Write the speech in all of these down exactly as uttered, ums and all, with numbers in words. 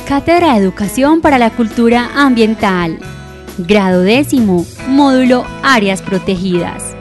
Cátedra de Educación para la Cultura Ambiental. Grado décimo, módulo Áreas Protegidas.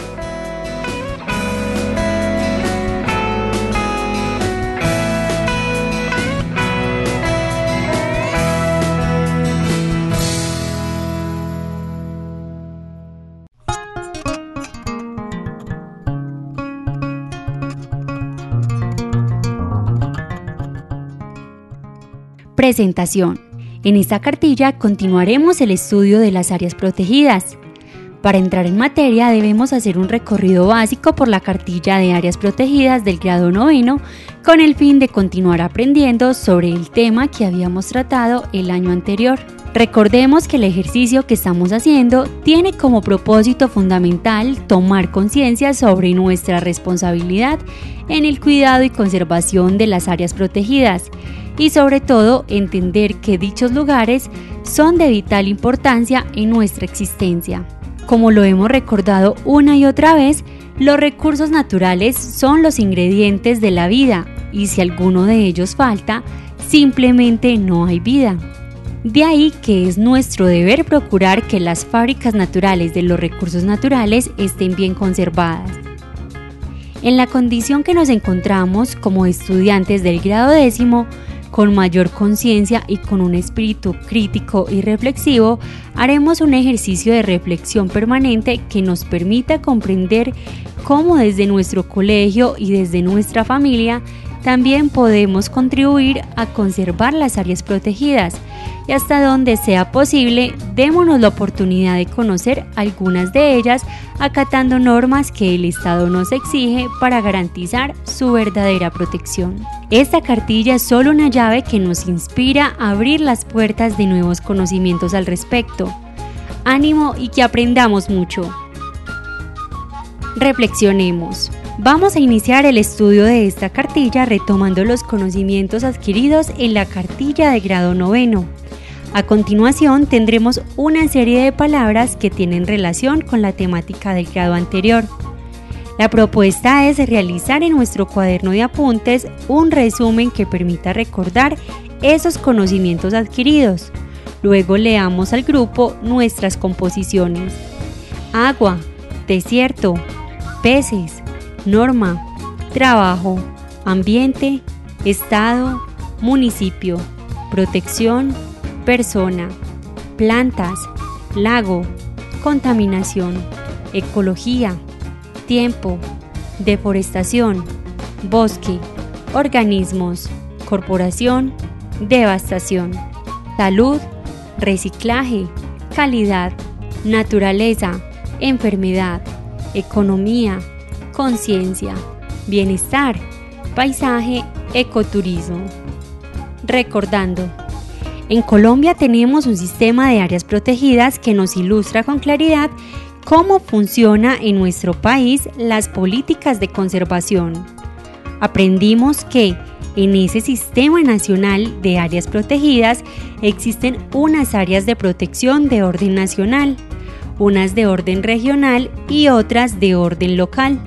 Presentación. En esta cartilla continuaremos el estudio de las áreas protegidas. Para entrar en materia debemos hacer un recorrido básico por la cartilla de áreas protegidas del grado noveno con el fin de continuar aprendiendo sobre el tema que habíamos tratado el año anterior. Recordemos que el ejercicio que estamos haciendo tiene como propósito fundamental tomar conciencia sobre nuestra responsabilidad en el cuidado y conservación de las áreas protegidas y sobre todo entender que dichos lugares son de vital importancia en nuestra existencia. Como lo hemos recordado una y otra vez, los recursos naturales son los ingredientes de la vida y si alguno de ellos falta, simplemente no hay vida. De ahí que es nuestro deber procurar que las fábricas naturales de los recursos naturales estén bien conservadas. En la condición que nos encontramos como estudiantes del grado décimo, con mayor conciencia y con un espíritu crítico y reflexivo, haremos un ejercicio de reflexión permanente que nos permita comprender cómo desde nuestro colegio y desde nuestra familia también podemos contribuir a conservar las áreas protegidas y hasta donde sea posible, démonos la oportunidad de conocer algunas de ellas acatando normas que el Estado nos exige para garantizar su verdadera protección. Esta cartilla es solo una llave que nos inspira a abrir las puertas de nuevos conocimientos al respecto. Ánimo y que aprendamos mucho. Reflexionemos. Vamos a iniciar el estudio de esta cartilla retomando los conocimientos adquiridos en la cartilla de grado noveno. A continuación tendremos una serie de palabras que tienen relación con la temática del grado anterior. La propuesta es realizar en nuestro cuaderno de apuntes un resumen que permita recordar esos conocimientos adquiridos. Luego leamos al grupo nuestras composiciones. Agua, desierto, peces, norma, trabajo, ambiente, estado, municipio, protección, persona, plantas, lago, contaminación, ecología, tiempo, deforestación, bosque, organismos, corporación, devastación, salud, reciclaje, calidad, naturaleza, enfermedad, economía, conciencia, bienestar, paisaje, ecoturismo. Recordando, en Colombia tenemos un sistema de áreas protegidas que nos ilustra con claridad cómo funciona en nuestro país las políticas de conservación. Aprendimos que en ese sistema nacional de áreas protegidas existen unas áreas de protección de orden nacional, unas de orden regional y otras de orden local.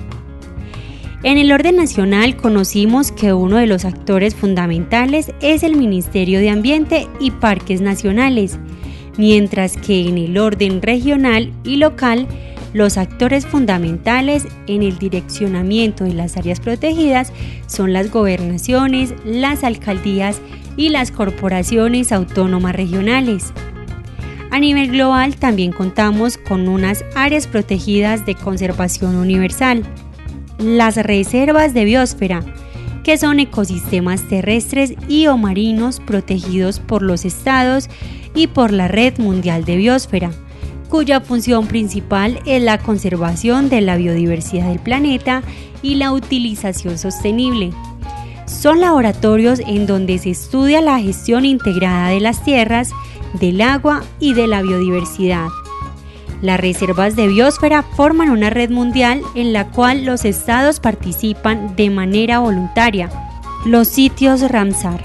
En el orden nacional conocimos que uno de los actores fundamentales es el Ministerio de Ambiente y Parques Nacionales, mientras que en el orden regional y local los actores fundamentales en el direccionamiento de las áreas protegidas son las gobernaciones, las alcaldías y las corporaciones autónomas regionales. A nivel global también contamos con unas áreas protegidas de conservación universal. Las reservas de biosfera, que son ecosistemas terrestres y o marinos protegidos por los estados y por la Red Mundial de Biosfera, cuya función principal es la conservación de la biodiversidad del planeta y la utilización sostenible. Son laboratorios en donde se estudia la gestión integrada de las tierras, del agua y de la biodiversidad. Las reservas de biosfera forman una red mundial en la cual los estados participan de manera voluntaria. Los sitios Ramsar.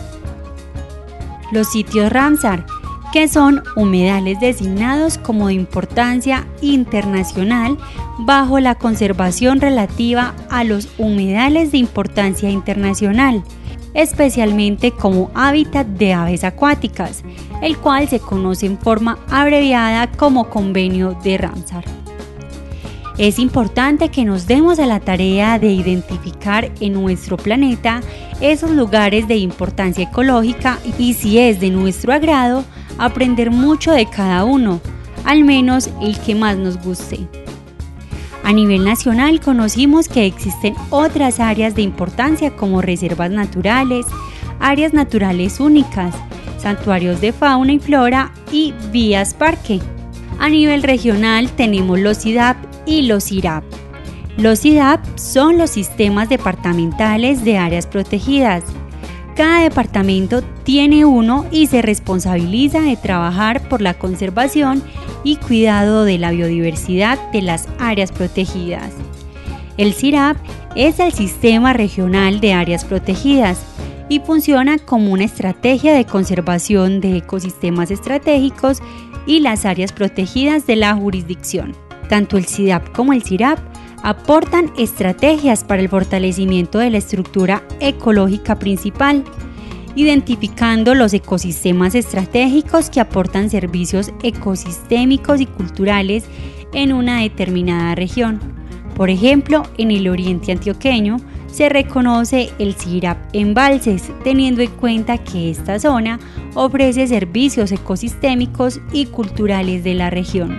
Los sitios Ramsar, que son humedales designados como de importancia internacional bajo la conservación relativa a los humedales de importancia internacional. especialmente como hábitat de aves acuáticas, el cual se conoce en forma abreviada como Convenio de Ramsar. Es importante que nos demos a la tarea de identificar en nuestro planeta esos lugares de importancia ecológica y, si es de nuestro agrado, aprender mucho de cada uno, al menos el que más nos guste. A nivel nacional conocimos que existen otras áreas de importancia como reservas naturales, áreas naturales únicas, santuarios de fauna y flora y vías parque. A nivel regional tenemos los I D A P y los I R A P. Los I D A P son los sistemas departamentales de áreas protegidas. Cada departamento tiene uno y se responsabiliza de trabajar por la conservación y cuidado de la biodiversidad de las áreas protegidas. El C I R A P es el Sistema Regional de Áreas Protegidas y funciona como una estrategia de conservación de ecosistemas estratégicos y las áreas protegidas de la jurisdicción. Tanto el C I D A P como el C I R A P aportan estrategias para el fortalecimiento de la estructura ecológica principal, identificando los ecosistemas estratégicos que aportan servicios ecosistémicos y culturales en una determinada región. Por ejemplo, en el oriente antioqueño se reconoce el C I R A P Embalses, teniendo en cuenta que esta zona ofrece servicios ecosistémicos y culturales de la región.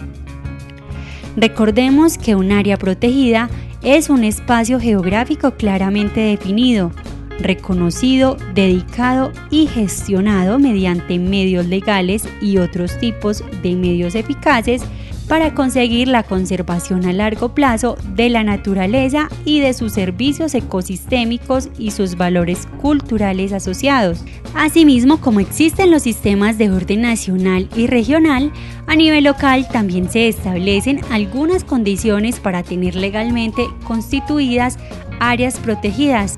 Recordemos que un área protegida es un espacio geográfico claramente definido, reconocido, dedicado y gestionado mediante medios legales y otros tipos de medios eficaces para conseguir la conservación a largo plazo de la naturaleza y de sus servicios ecosistémicos y sus valores culturales asociados. Asimismo, como existen los sistemas de orden nacional y regional, a nivel local también se establecen algunas condiciones para tener legalmente constituidas áreas protegidas.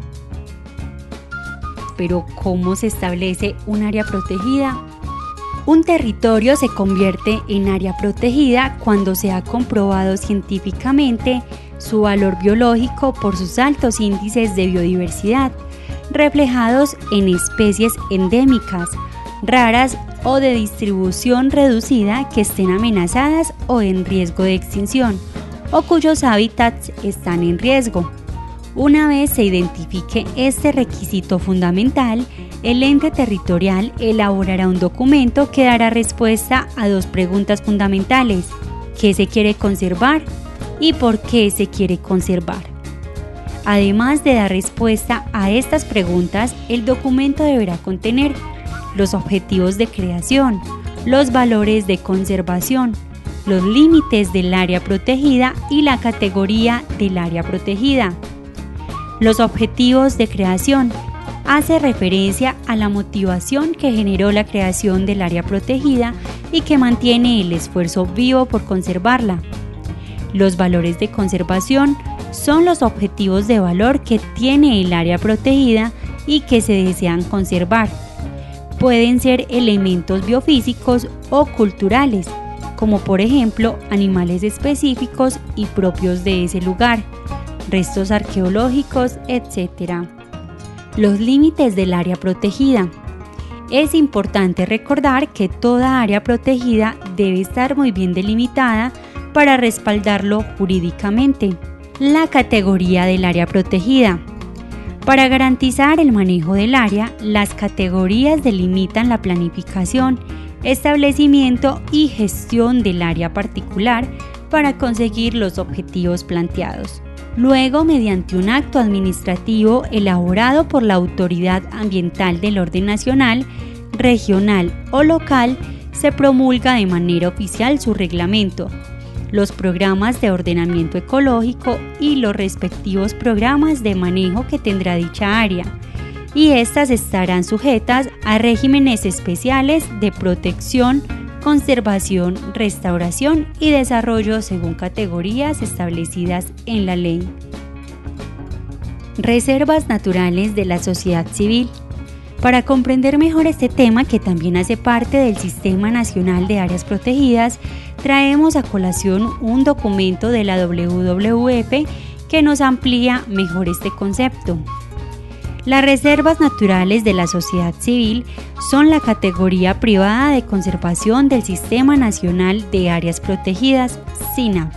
Pero, ¿cómo se establece un área protegida? Un territorio se convierte en área protegida cuando se ha comprobado científicamente su valor biológico por sus altos índices de biodiversidad, reflejados en especies endémicas, raras o de distribución reducida que estén amenazadas o en riesgo de extinción, o cuyos hábitats están en riesgo. Una vez se identifique este requisito fundamental, el ente territorial elaborará un documento que dará respuesta a dos preguntas fundamentales: ¿qué se quiere conservar y por qué se quiere conservar? Además de dar respuesta a estas preguntas, el documento deberá contener los objetivos de creación, los valores de conservación, los límites del área protegida y la categoría del área protegida. Los objetivos de creación hace referencia a la motivación que generó la creación del área protegida y que mantiene el esfuerzo vivo por conservarla. Los valores de conservación son los objetivos de valor que tiene el área protegida y que se desean conservar. Pueden ser elementos biofísicos o culturales, como por ejemplo animales específicos y propios de ese lugar, restos arqueológicos, etcétera. Los límites del área protegida. Es importante recordar que toda área protegida debe estar muy bien delimitada para respaldarlo jurídicamente. La categoría del área protegida. Para garantizar el manejo del área, las categorías delimitan la planificación, establecimiento y gestión del área particular para conseguir los objetivos planteados. Luego, mediante un acto administrativo elaborado por la Autoridad Ambiental del Orden Nacional, Regional o Local, se promulga de manera oficial su reglamento, los programas de ordenamiento ecológico y los respectivos programas de manejo que tendrá dicha área, y estas estarán sujetas a regímenes especiales de protección, conservación, restauración y desarrollo según categorías establecidas en la ley. Reservas naturales de la sociedad civil. Para comprender mejor este tema, que también hace parte del Sistema Nacional de Áreas Protegidas, traemos a colación un documento de la W W F que nos amplía mejor este concepto. Las reservas naturales de la sociedad civil son la categoría privada de conservación del Sistema Nacional de Áreas Protegidas, SINAP.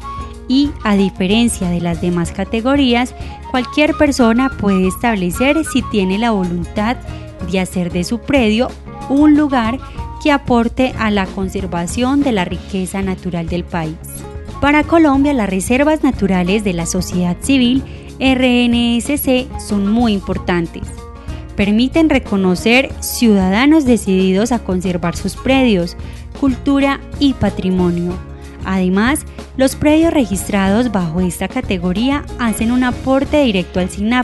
Y, a diferencia de las demás categorías, cualquier persona puede establecer si tiene la voluntad de hacer de su predio un lugar que aporte a la conservación de la riqueza natural del país. Para Colombia, las reservas naturales de la sociedad civil R N S C son muy importantes. Permiten reconocer ciudadanos decididos a conservar sus predios, cultura y patrimonio. Además, los predios registrados bajo esta categoría hacen un aporte directo al SINAP.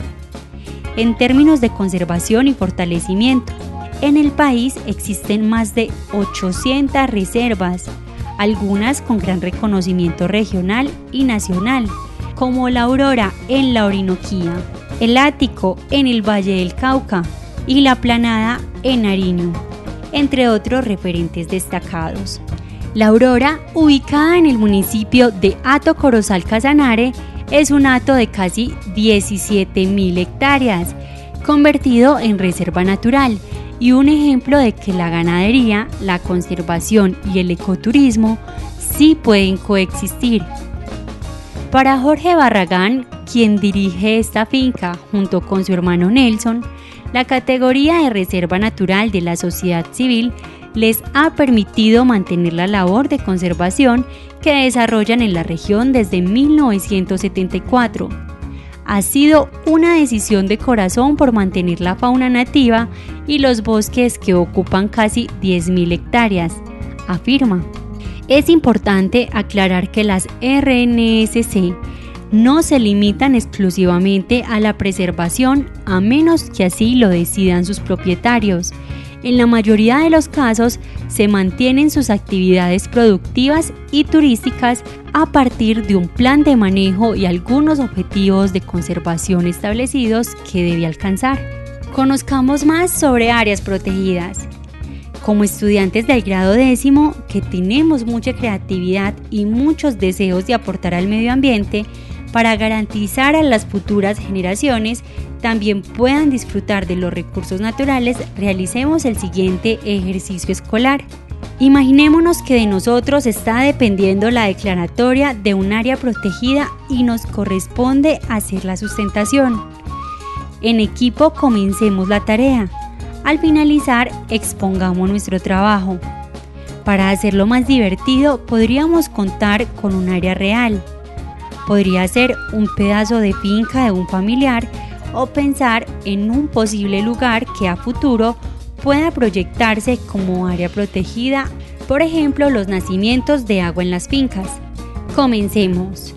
En términos de conservación y fortalecimiento, en el país existen más de ochocientas reservas, algunas con gran reconocimiento regional y nacional, como la Aurora en la Orinoquía, el Ático en el Valle del Cauca y la Planada en Nariño, entre otros referentes destacados. La Aurora, ubicada en el municipio de Hato Corozal Casanare, es un hato de casi diecisiete mil hectáreas, convertido en reserva natural y un ejemplo de que la ganadería, la conservación y el ecoturismo sí pueden coexistir. Para Jorge Barragán, quien dirige esta finca junto con su hermano Nelson, la categoría de reserva natural de la sociedad civil les ha permitido mantener la labor de conservación que desarrollan en la región desde mil novecientos setenta y cuatro. Ha sido una decisión de corazón por mantener la fauna nativa y los bosques que ocupan casi diez mil hectáreas, afirma. Es importante aclarar que las R N S C no se limitan exclusivamente a la preservación a menos que así lo decidan sus propietarios. En la mayoría de los casos se mantienen sus actividades productivas y turísticas a partir de un plan de manejo y algunos objetivos de conservación establecidos que debe alcanzar. Conozcamos más sobre áreas protegidas. Como estudiantes del grado décimo, que tenemos mucha creatividad y muchos deseos de aportar al medio ambiente, para garantizar a las futuras generaciones también puedan disfrutar de los recursos naturales, realicemos el siguiente ejercicio escolar. Imaginémonos que de nosotros está dependiendo la declaratoria de un área protegida y nos corresponde hacer la sustentación. En equipo comencemos la tarea. Al finalizar, expongamos nuestro trabajo. Para hacerlo más divertido, podríamos contar con un área real. Podría ser un pedazo de finca de un familiar o pensar en un posible lugar que a futuro pueda proyectarse como área protegida, por ejemplo, los nacimientos de agua en las fincas. Comencemos.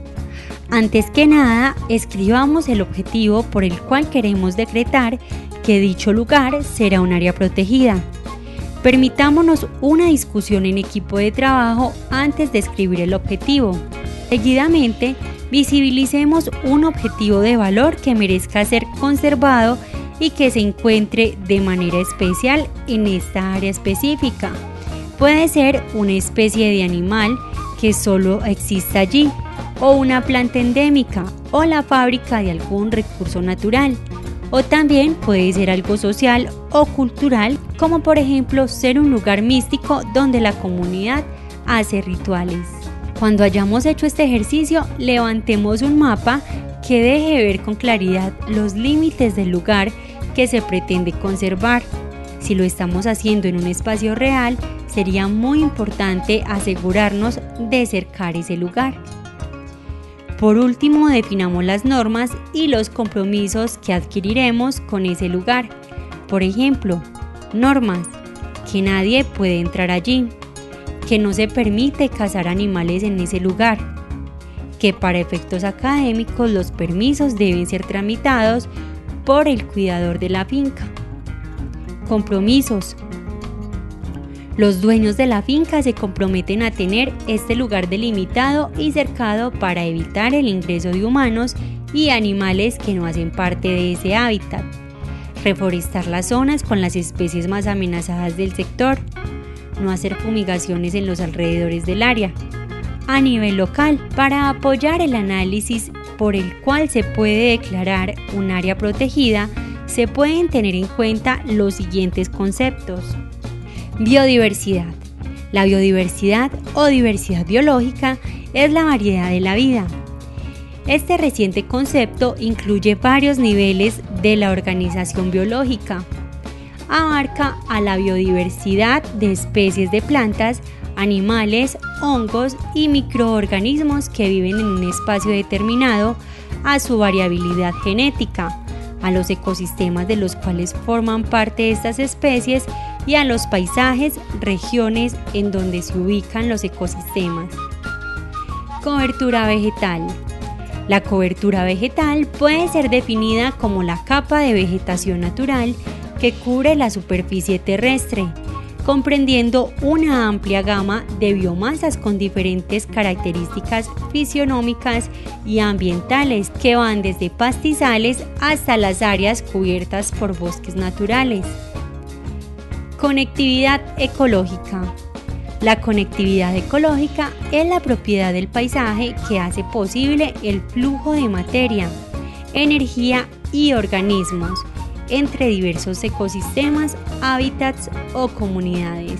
Antes que nada, escribamos el objetivo por el cual queremos decretar que dicho lugar será un área protegida. Permitámonos una discusión en equipo de trabajo antes de escribir el objetivo. Seguidamente, visibilicemos un objetivo de valor que merezca ser conservado y que se encuentre de manera especial en esta área específica. Puede ser una especie de animal que solo exista allí, o una planta endémica, o la fábrica de algún recurso natural. O también puede ser algo social o cultural, como por ejemplo ser un lugar místico donde la comunidad hace rituales. Cuando hayamos hecho este ejercicio, levantemos un mapa que deje ver con claridad los límites del lugar que se pretende conservar. Si lo estamos haciendo en un espacio real, sería muy importante asegurarnos de cercar ese lugar. Por último, definamos las normas y los compromisos que adquiriremos con ese lugar. Por ejemplo, normas: que nadie puede entrar allí, que no se permite cazar animales en ese lugar, que para efectos académicos los permisos deben ser tramitados por el cuidador de la finca. Compromisos: los dueños de la finca se comprometen a tener este lugar delimitado y cercado para evitar el ingreso de humanos y animales que no hacen parte de ese hábitat. Reforestar las zonas con las especies más amenazadas del sector. No hacer fumigaciones en los alrededores del área. A nivel local, para apoyar el análisis por el cual se puede declarar un área protegida, se pueden tener en cuenta los siguientes conceptos. Biodiversidad. La biodiversidad o diversidad biológica es la variedad de la vida. Este reciente concepto incluye varios niveles de la organización biológica. Abarca a la biodiversidad de especies de plantas, animales, hongos y microorganismos que viven en un espacio determinado, a su variabilidad genética, a los ecosistemas de los cuales forman parte estas especies y a los paisajes, regiones en donde se ubican los ecosistemas. Cobertura vegetal. La cobertura vegetal puede ser definida como la capa de vegetación natural que cubre la superficie terrestre, comprendiendo una amplia gama de biomasas con diferentes características fisionómicas y ambientales que van desde pastizales hasta las áreas cubiertas por bosques naturales. Conectividad ecológica. La conectividad ecológica es la propiedad del paisaje que hace posible el flujo de materia, energía y organismos entre diversos ecosistemas, hábitats o comunidades.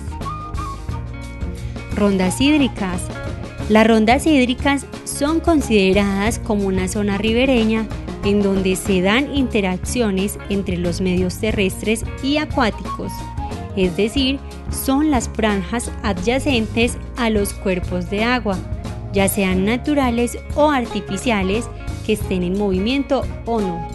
Rondas hídricas. Las rondas hídricas son consideradas como una zona ribereña en donde se dan interacciones entre los medios terrestres y acuáticos, es decir, son las franjas adyacentes a los cuerpos de agua, ya sean naturales o artificiales, que estén en movimiento o no.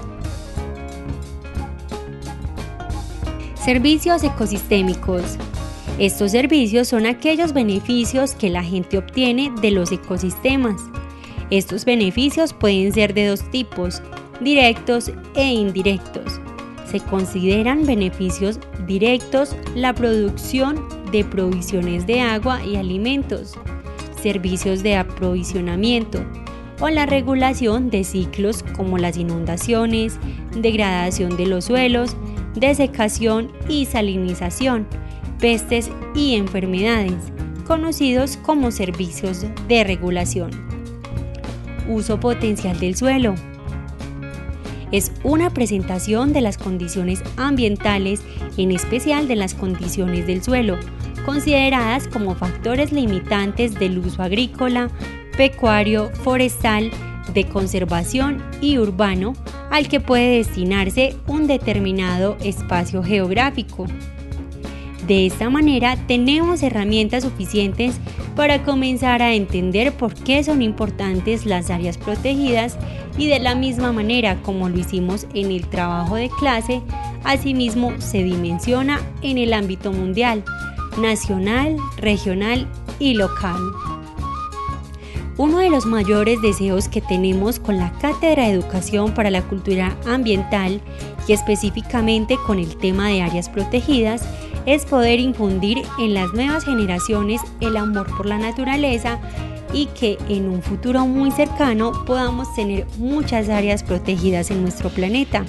Servicios ecosistémicos. Estos servicios son aquellos beneficios que la gente obtiene de los ecosistemas. Estos beneficios pueden ser de dos tipos, directos e indirectos. Se consideran beneficios directos la producción de provisiones de agua y alimentos, servicios de aprovisionamiento o la regulación de ciclos como las inundaciones, degradación de los suelos, desecación y salinización, pestes y enfermedades, conocidos como servicios de regulación. Uso potencial del suelo. Es una presentación de las condiciones ambientales, en especial de las condiciones del suelo, consideradas como factores limitantes del uso agrícola, pecuario, forestal, de conservación y urbano, al que puede destinarse un determinado espacio geográfico. De esta manera tenemos herramientas suficientes para comenzar a entender por qué son importantes las áreas protegidas y de la misma manera como lo hicimos en el trabajo de clase, asimismo se dimensiona en el ámbito mundial, nacional, regional y local. Uno de los mayores deseos que tenemos con la Cátedra de Educación para la Cultura Ambiental y específicamente con el tema de áreas protegidas es poder infundir en las nuevas generaciones el amor por la naturaleza y que en un futuro muy cercano podamos tener muchas áreas protegidas en nuestro planeta.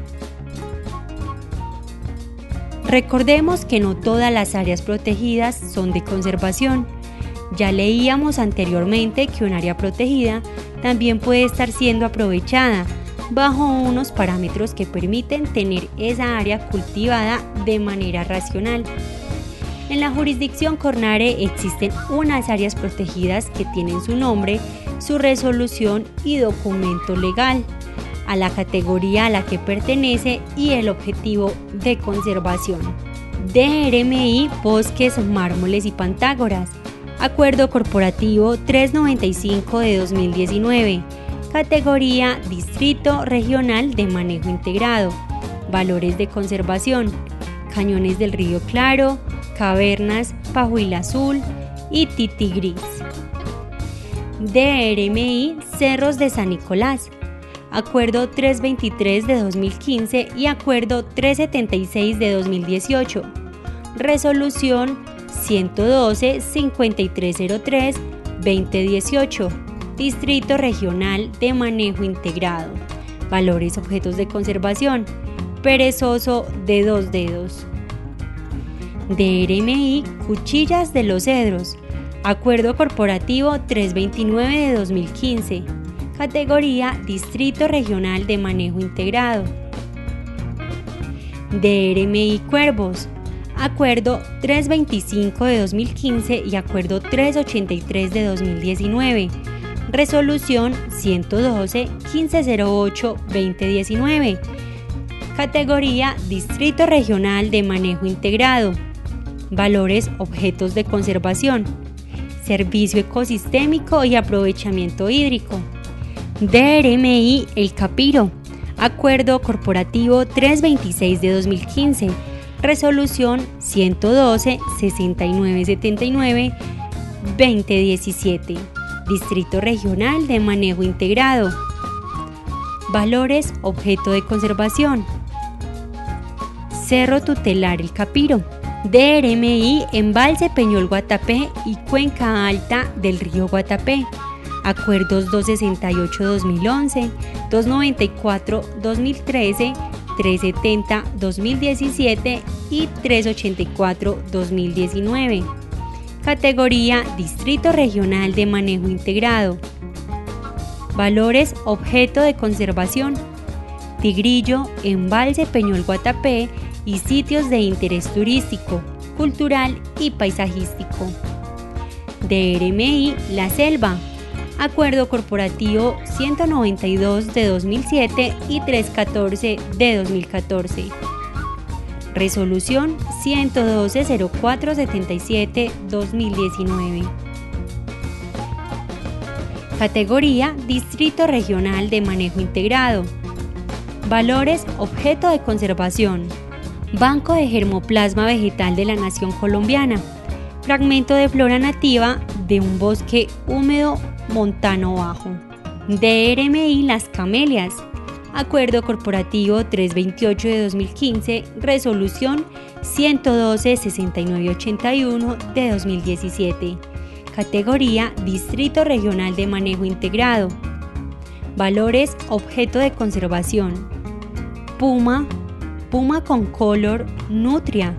Recordemos que no todas las áreas protegidas son de conservación. Ya leíamos anteriormente que un área protegida también puede estar siendo aprovechada bajo unos parámetros que permiten tener esa área cultivada de manera racional. En la jurisdicción Cornare existen unas áreas protegidas que tienen su nombre, su resolución y documento legal, a la categoría a la que pertenece y el objetivo de conservación. D R M I Bosques, Mármoles y Pantágoras. Acuerdo Corporativo trescientos noventa y cinco de dos mil diecinueve. Categoría Distrito Regional de Manejo Integrado. Valores de conservación: Cañones del Río Claro, Cavernas, Pajuila Azul y Titi Gris. D R M I Cerros de San Nicolás. Acuerdo trescientos veintitrés de dos mil quince y Acuerdo trescientos setenta y seis de dos mil dieciocho. Resolución ciento doce cincuenta y tres cero tres veinte dieciocho. Distrito Regional de Manejo Integrado. Valores objetos de conservación: perezoso de dos dedos. D R M I Cuchillas de los Cedros. Acuerdo Corporativo trescientos veintinueve de dos mil quince. Categoría Distrito Regional de Manejo Integrado. D R M I Cuervos, Acuerdo trescientos veinticinco de dos mil quince y Acuerdo trescientos ochenta y tres de dos mil diecinueve. Resolución ciento doce, quince cero ocho, veinte diecinueve. Categoría Distrito Regional de Manejo Integrado. Valores objetos de conservación. Servicio ecosistémico y aprovechamiento hídrico. D R M I El Capiro, Acuerdo Corporativo trescientos veintiséis de dos mil quince, Resolución ciento doce, sesenta y nueve setenta y nueve, veinte diecisiete. Distrito Regional de Manejo Integrado. Valores objeto de conservación. Cerro Tutelar El Capiro, D R M I Embalse Peñol Guatapé y Cuenca Alta del Río Guatapé. Acuerdos doscientos sesenta y ocho de dos mil once, doscientos noventa y cuatro de dos mil trece, trescientos setenta de dos mil diecisiete y trescientos ochenta y cuatro de dos mil diecinueve. Categoría Distrito Regional de Manejo Integrado. Valores objeto de conservación. Tigrillo, Embalse Peñol Guatapé y sitios de interés turístico, cultural y paisajístico. D R M I La Selva, Acuerdo Corporativo ciento noventa y dos de dos mil siete y trescientos catorce de dos mil catorce. Resolución ciento doce, cero cuatro setenta y siete, dos mil diecinueve. Categoría Distrito Regional de Manejo Integrado. Valores objeto de conservación. Banco de Germoplasma Vegetal de la Nación Colombiana. Fragmento de flora nativa de un bosque húmedo montano bajo. D R M I Las Camelias, Acuerdo Corporativo trescientos veintiocho de dos mil quince, Resolución ciento doce, sesenta y nueve ochenta y uno de dos mil diecisiete. Categoría Distrito Regional de Manejo Integrado. Valores objeto de conservación. Puma, Puma con color nutria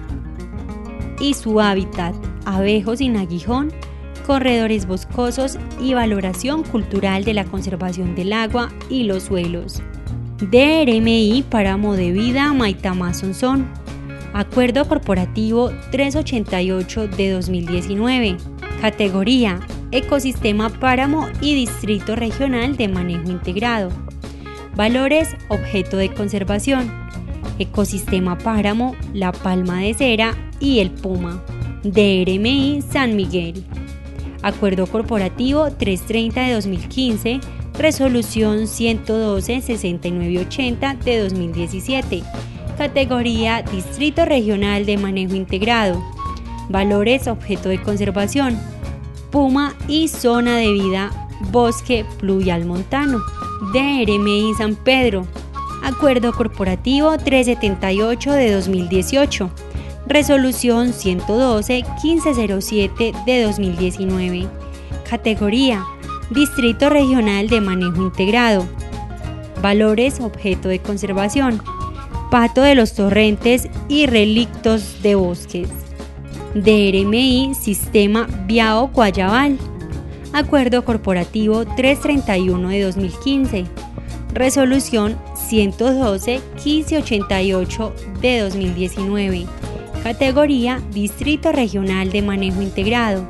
y su hábitat, abejos sin aguijón, corredores boscosos y valoración cultural de la conservación del agua y los suelos. D R M I Páramo de Vida Maitamá Sonsón, Acuerdo Corporativo trescientos ochenta y ocho de dos mil diecinueve. Categoría Ecosistema Páramo y Distrito Regional de Manejo Integrado. Valores objeto de conservación. Ecosistema Páramo, la palma de cera y el puma. D R M I San Miguel. Acuerdo Corporativo trescientos treinta de dos mil quince, Resolución ciento doce, sesenta y nueve ochenta de dos mil diecisiete. Categoría Distrito Regional de Manejo Integrado. Valores objeto de conservación. Puma y zona de vida bosque pluvial montano. D R M I San Pedro. Acuerdo Corporativo trescientos setenta y ocho de dos mil dieciocho. Resolución ciento doce, quince cero siete de dos mil diecinueve. Categoría Distrito Regional de Manejo Integrado. Valores objeto de conservación. Pato de los torrentes y relictos de bosques. D R M I Sistema Biao Guayabal. Acuerdo Corporativo trescientos treinta y uno de dos mil quince. Resolución ciento doce, quince ochenta y ocho de dos mil diecinueve. Categoría Distrito Regional de Manejo Integrado.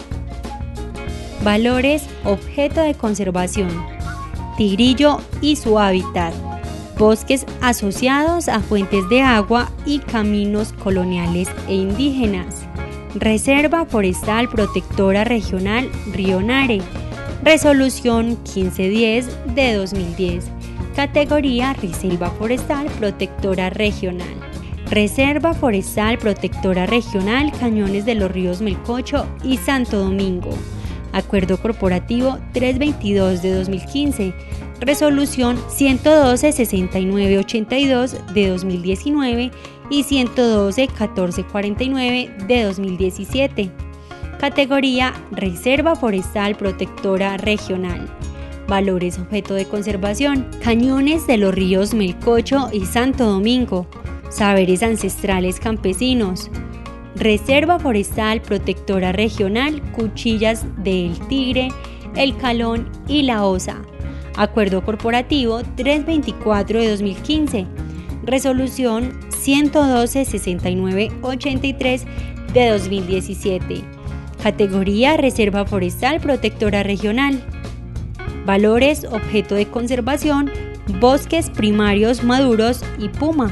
Valores objeto de conservación. Tigrillo y su hábitat. Bosques asociados a fuentes de agua y caminos coloniales e indígenas. Reserva Forestal Protectora Regional Río Nare. Resolución quince diez de dos mil diez. Categoría Reserva Forestal Protectora Regional. Reserva Forestal Protectora Regional Cañones de los Ríos Melcocho y Santo Domingo. Acuerdo Corporativo trescientos veintidós de dos mil quince. Resolución ciento doce, sesenta y nueve ochenta y dos de dos mil diecinueve y ciento doce, catorce cuarenta y nueve de dos mil diecisiete. Categoría Reserva Forestal Protectora Regional. Valores objeto de conservación. Cañones de los ríos Melcocho y Santo Domingo. Saberes ancestrales campesinos. Reserva Forestal Protectora Regional Cuchillas del Tigre, El Calón y La Osa. Acuerdo Corporativo trescientos veinticuatro de dos mil quince. Resolución ciento doce sesenta y nueve ochenta y tres de dos mil diecisiete. Categoría Reserva Forestal Protectora Regional. Valores: objeto de conservación, bosques primarios maduros y puma.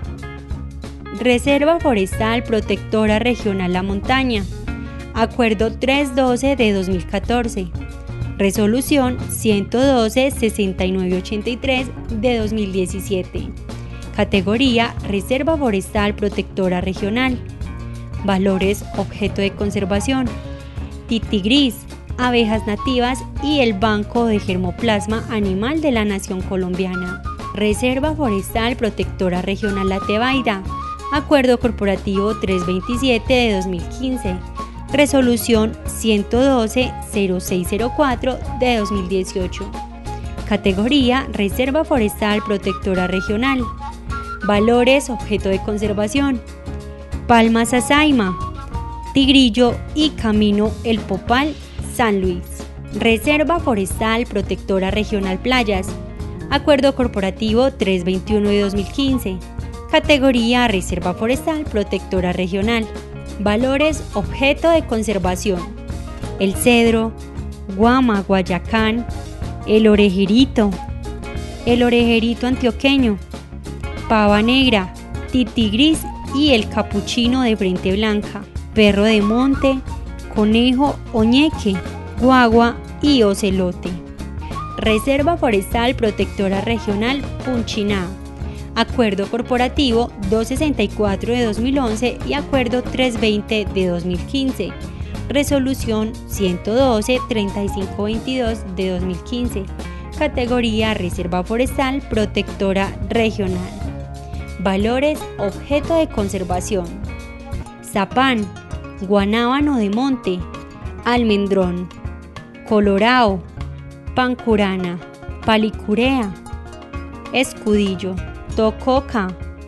Reserva Forestal Protectora Regional La Montaña. Acuerdo trescientos doce de dos mil catorce. Resolución ciento doce sesenta y nueve ochenta y tres de dos mil diecisiete. Categoría Reserva Forestal Protectora Regional. Valores: objeto de conservación, tití gris, abejas nativas y el Banco de Germoplasma Animal de la Nación Colombiana. Reserva Forestal Protectora Regional La Tebaida. Acuerdo Corporativo trescientos veintisiete de dos mil quince. Resolución ciento doce cero seis cero cuatro de dos mil dieciocho. Categoría Reserva Forestal Protectora Regional. Valores: objeto de conservación, palma sasaima, tigrillo y camino El Popal, San Luis. Reserva Forestal Protectora Regional Playas. Acuerdo Corporativo trescientos veintiuno de dos mil quince. Categoría Reserva Forestal Protectora Regional. Valores: objeto de conservación, el cedro, guama, guayacán, el orejerito, el orejerito antioqueño, pava negra, tití gris y el capuchino de frente blanca, perro de monte, conejo oñeque, guagua y ocelote. Reserva Forestal Protectora Regional Punchiná. Acuerdo Corporativo doscientos sesenta y cuatro de dos mil once y Acuerdo trescientos veinte de dos mil quince. Resolución ciento doce treinta y cinco veintidós de dos mil quince. Categoría Reserva Forestal Protectora Regional. Valores: objeto de conservación, zapán, guanábano de monte, almendrón, colorao, pancurana, palicurea, escudillo, tococa,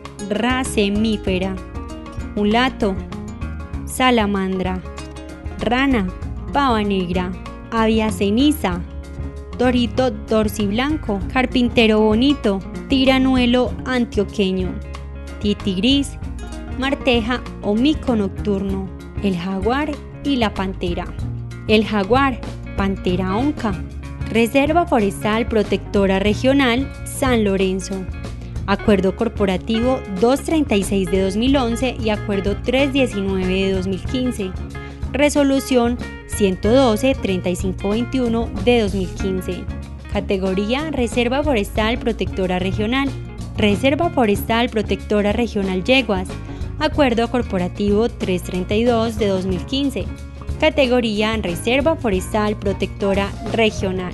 racemífera, mulato, salamandra, rana, pava negra, avia ceniza, dorito dorsiblanco, carpintero bonito, tiranuelo antioqueño, tití gris, marteja o mico nocturno, el jaguar y la pantera. El jaguar, pantera onca. Reserva Forestal Protectora Regional San Lorenzo. Acuerdo Corporativo doscientos treinta y seis de dos mil once y Acuerdo trescientos diecinueve de dos mil quince. Resolución ciento doce treinta y cinco veintiuno de dos mil quince. Categoría Reserva Forestal Protectora Regional. Reserva Forestal Protectora Regional Yeguas. Acuerdo Corporativo trescientos treinta y dos de dos mil quince. Categoría Reserva Forestal Protectora Regional.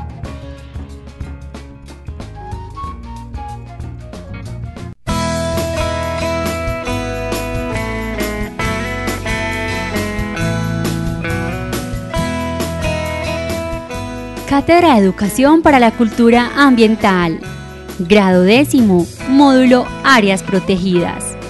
Cátedra de Educación para la Cultura Ambiental. Grado décimo, módulo Áreas Protegidas.